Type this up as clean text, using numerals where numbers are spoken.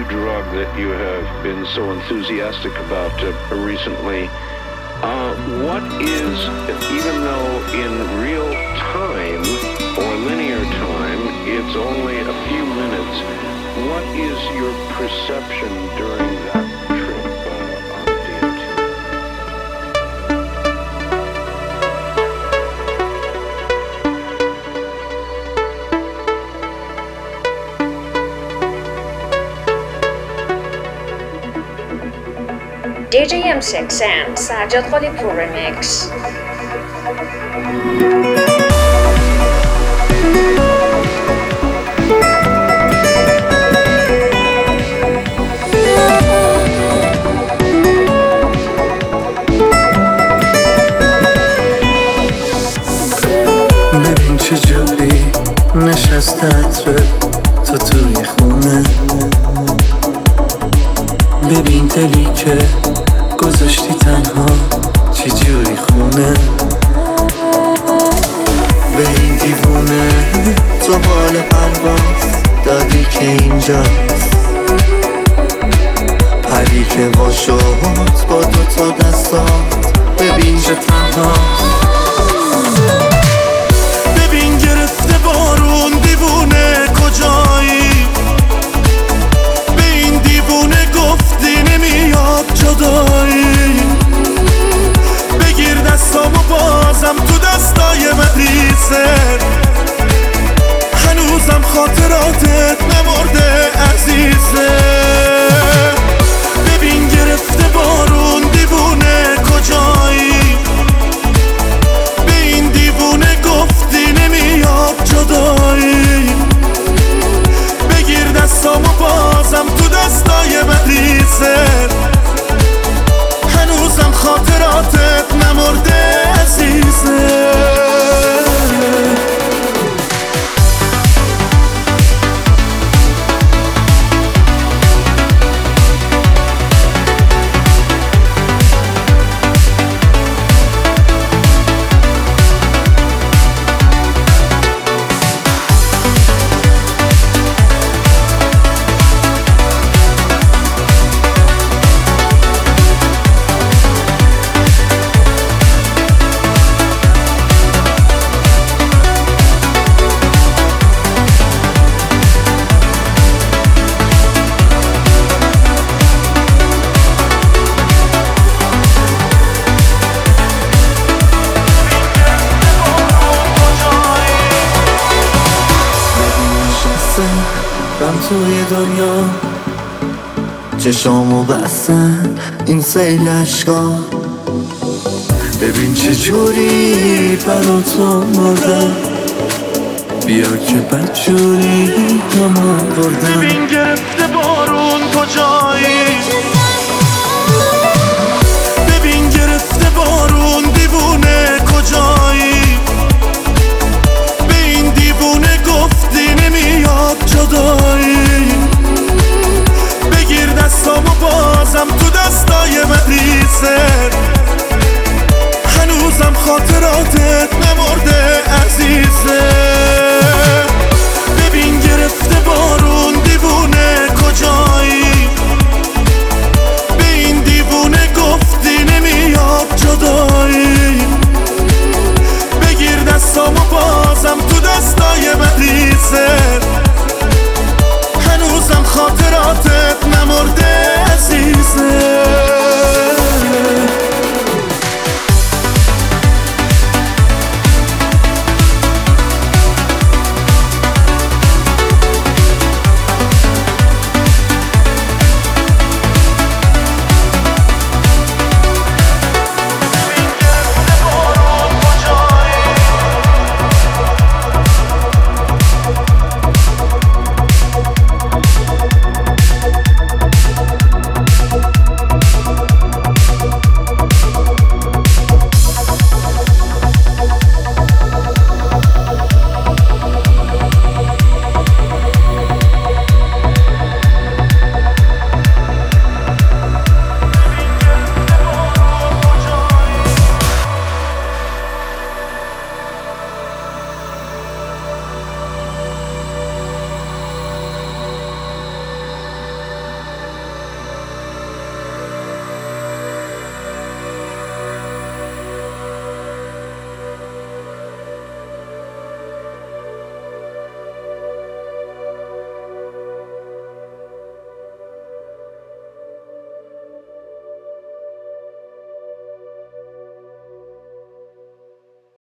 drug that you have been so enthusiastic about recently. What is, even though in real time or linear time it's only a few minutes, what is your perception during that trip on DMT? DJ M6 and Sajjad Khalipur remix. ببین چجوری نشسته عطر تو توی خونه، ببین دلی که گذاشتی تنها چجوری خونه، به این دیوونه تو بال پرواز دادی که اینجاست، پری که وا شد با دوتا دستات ببین چه تنهاست. ببین گرفته بارون دیوونه کجایی، به این دیوونه گفتی نمیاد جدایی، بگیر دستامو بازم تو دستای مریضه، هنوزم خاطراتت نمرده عزیزه. ببین گرفته بارون دیوونه کجایی، به این دیوونه گفتی نمیاد جدایی، بگیر دستامو بازم تو دستای مریضه، هنوزم خاطراتت نمرده عزیزه. توی دنیا چشامو بستن این سیل عشقا، ببین چجوری برا تو مردم، بیا که بدجوری همه بردم. ببین گرفته بارون کجایی، ببین گرفته بارون دیوونه کجایی، به این دیوونه گفتی نمیاد جدایی، بگیر دستامو بازم تو دستای مریضه، هنوزم خاطراتت نمرده عزیزه.